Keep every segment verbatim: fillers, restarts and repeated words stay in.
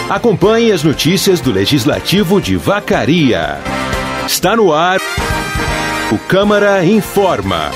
Acompanhe as notícias do Legislativo de Vacaria. Está no ar o Câmara Informa.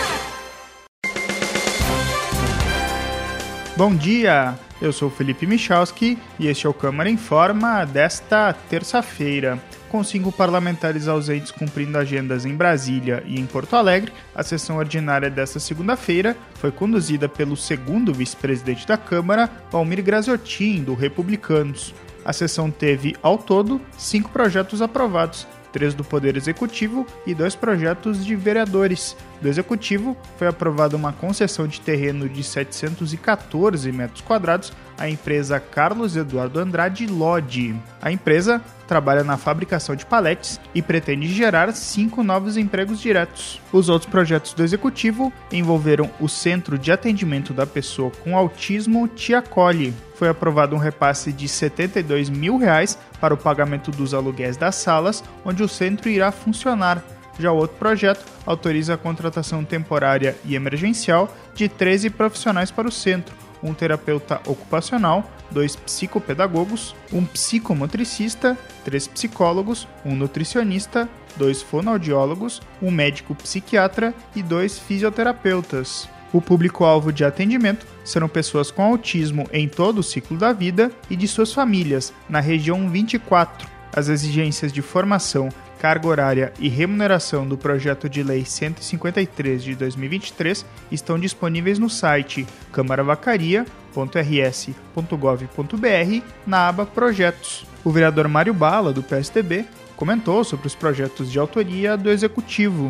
Bom dia, eu sou Felipe Michalski e este é o Câmara Informa desta terça-feira. Com cinco parlamentares ausentes cumprindo agendas em Brasília e em Porto Alegre, a sessão ordinária desta segunda-feira foi conduzida pelo segundo vice-presidente da Câmara, Valmir Graziotin, do Republicanos. A sessão teve, ao todo, cinco projetos aprovados, três do Poder Executivo e dois projetos de vereadores. Do Executivo, foi aprovada uma concessão de terreno de setecentos e quatorze metros quadrados à empresa Carlos Eduardo Andrade Lodge. A empresa trabalha na fabricação de paletes e pretende gerar cinco novos empregos diretos. Os outros projetos do Executivo envolveram o Centro de Atendimento da Pessoa com Autismo Te Acolhe. Foi aprovado um repasse de setenta e dois mil reais para o pagamento dos aluguéis das salas, onde o centro irá funcionar. Já o outro projeto autoriza a contratação temporária e emergencial de treze profissionais para o centro, um terapeuta ocupacional, dois psicopedagogos, um psicomotricista, três psicólogos, um nutricionista, dois fonoaudiólogos, um médico psiquiatra e dois fisioterapeutas. O público-alvo de atendimento serão pessoas com autismo em todo o ciclo da vida e de suas famílias, na região vinte e quatro. As exigências de formação, carga horária e remuneração do projeto de lei cento e cinquenta e três de dois mil e vinte e três estão disponíveis no site câmara vacaria ponto r s ponto gov ponto b r na aba Projetos. O vereador Mário Bala, do P S D B, comentou sobre os projetos de autoria do Executivo.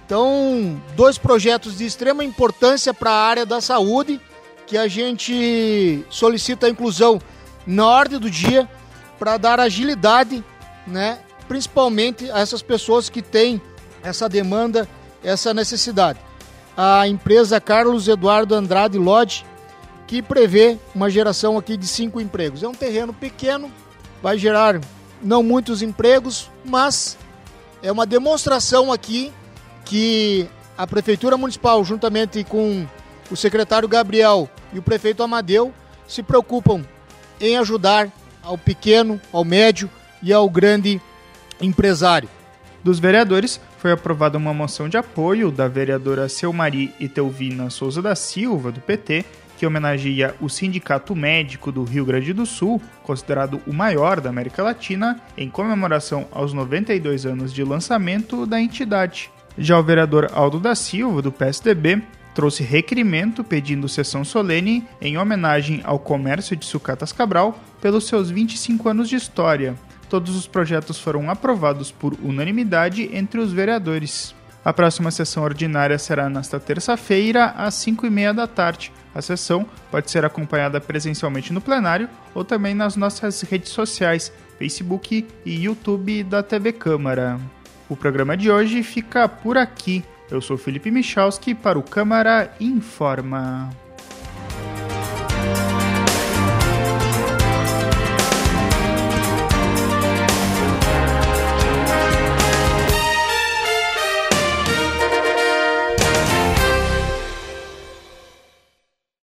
Então, dois projetos de extrema importância para a área da saúde, que a gente solicita a inclusão na ordem do dia para dar agilidade, né, principalmente a essas pessoas que têm essa demanda, essa necessidade. A empresa Carlos Eduardo Andrade Lodge, que prevê uma geração aqui de cinco empregos. É um terreno pequeno, vai gerar não muitos empregos, mas é uma demonstração aqui que a Prefeitura Municipal, juntamente com o secretário Gabriel e o prefeito Amadeu, se preocupam em ajudar ao pequeno, ao médio e ao grande empresário. Dos vereadores, foi aprovada uma moção de apoio da vereadora Selmari Itelvina Souza da Silva, do P T, que homenageia o Sindicato Médico do Rio Grande do Sul, considerado o maior da América Latina, em comemoração aos noventa e dois anos de lançamento da entidade. Já o vereador Aldo da Silva, do P S D B, trouxe requerimento pedindo sessão solene em homenagem ao comércio de sucatas Cabral pelos seus vinte e cinco anos de história. Todos os projetos foram aprovados por unanimidade entre os vereadores. A próxima sessão ordinária será nesta terça-feira, às cinco e meia da tarde. A sessão pode ser acompanhada presencialmente no plenário ou também nas nossas redes sociais, Facebook e YouTube da T V Câmara. O programa de hoje fica por aqui. Eu sou Felipe Michalski para o Câmara Informa.